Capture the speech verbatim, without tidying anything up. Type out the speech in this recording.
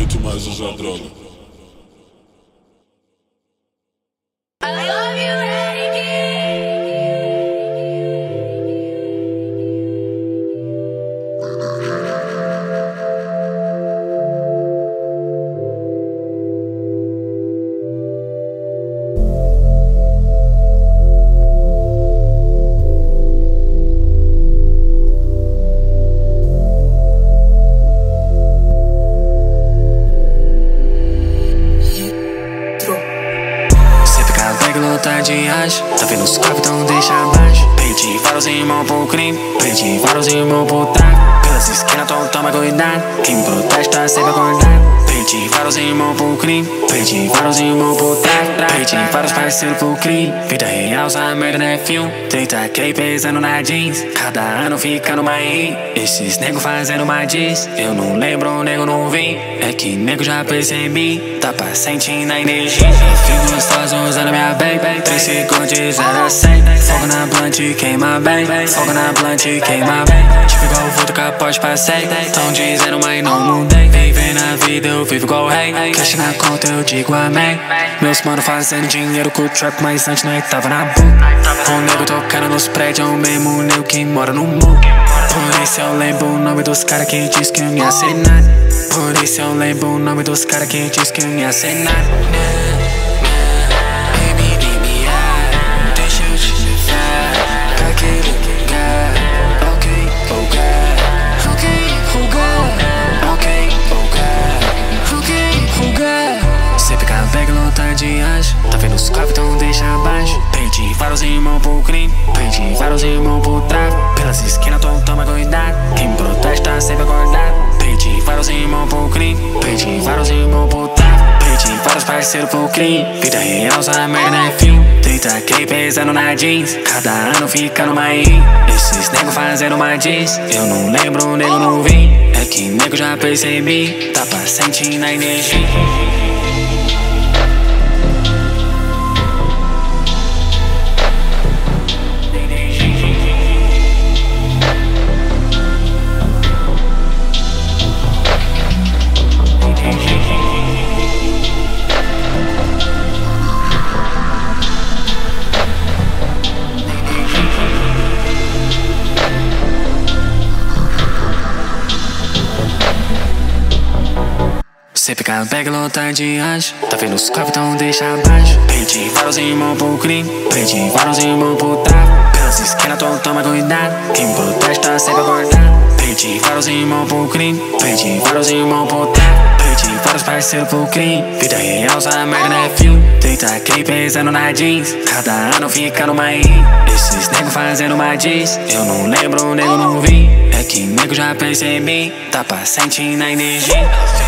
aguento mais usar droga. Luta de acho, tá vendo os corpos, então deixa abaixo. Perdi vários irmãos pro crime, perdi vários irmãos pro tráfico. Pelas esquinas, então toma cuidado, quem protesta sempre acordado. Perdi vários irmãos pro crime, perdi vários irmãos pro tráfico. Perdi vários parceiros pro crime, vida real, essa merda não é filme. trinta K pesando na jeans, cada ano ficando mais. Esses nego fazendo uma diz, eu não lembro, o nego não vi. É que nego já percebi, tá pra sentir na energia. Eu fico gostoso usando minha baby, três segundos de zero a cem. Fogo na blunt, queima bem, fogo na blunt, queima bem. Tipo igual o vulto, capote passei. Tão dizendo, mas não mudei. Viver na vida, eu vivo igual rei. Cash na conta, eu digo amém. Meus mano fazendo dinheiro com o trap, mas antes nós tava na boca. O nego tocando nos prédios, é o mesmo nego que mora no morro. Por isso eu lembro o nome dos caras que diz que eu me assinar. Por isso eu lembro o nome dos caras que diz que eu me assinar. De anjo, tá vendo os corpos, então deixa abaixo. Perdi vários irmãos pro crime, perdi vários irmãos pro tráfico. Pelas esquinas, então toma cuidado, quem protesta sempre acordado. Perdi vários irmãos pro crime, perdi vários irmãos pro tráfico. Perdi vários parceiros pro crime, vida real, essa merda não é filme. trinta K pesando na jeans, cada ano ficando mais. Esses nego fazendo uma diz, eu não lembro, o nego não vi. É que nego já percebi, tá pra sentir na energia. Cê pega, pega, lota de anjo, tá vendo os corpos, então deixa abaixo. Perdi vários irmãos pro crime, perdi vários irmãos pro tráfico. Pelas esquinas, então toma cuidado, quem protesta sempre acordado. Perdi vários irmãos pro crime, perdi vários irmãos pro tráfico. Perdi vários parceiros pro crime, vida real, essa merda não é filme. trinta K pesando na jeans, cada ano ficando mais. Esses nego fazendo uma diz, eu não lembro, o nego não vi. É que nego já percebi, tá pra sentir na energia.